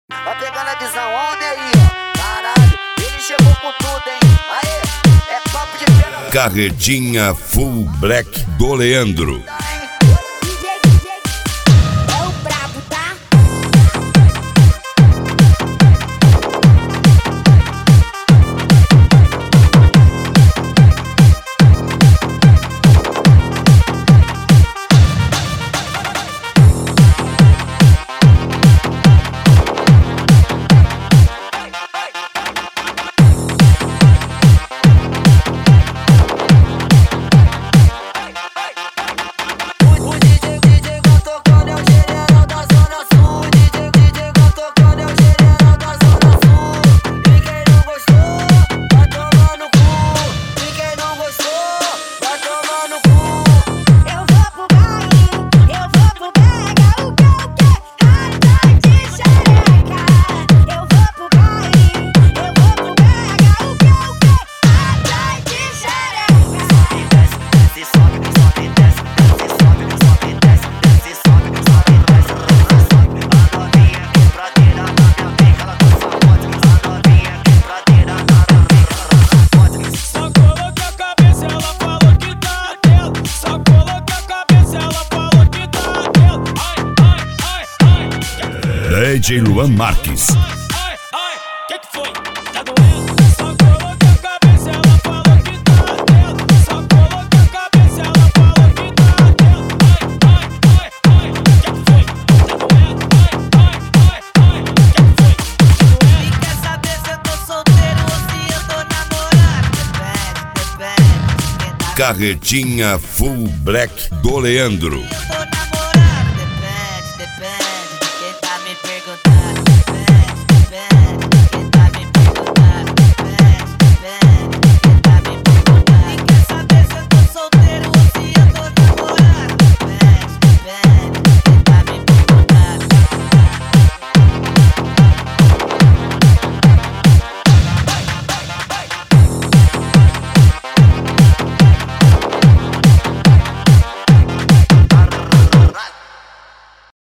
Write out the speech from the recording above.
Vai pegando a visão, olha aí, ó. Caralho, ele chegou com tudo, hein? Aê, é papo de pena. Carretinha Full Black do Leandro. DJ Luan Marques. Que foi? Tá doendo? Só coloca a cabeça, ela falou que tá doendo. Só coloca a cabeça, ela falou que tá doendo. Que foi? Tá doendo? Que foi? E quer saber se eu tô solteiro ou se eu tô namorando? Depende. Carretinha Full Black do Leandro. Eu tô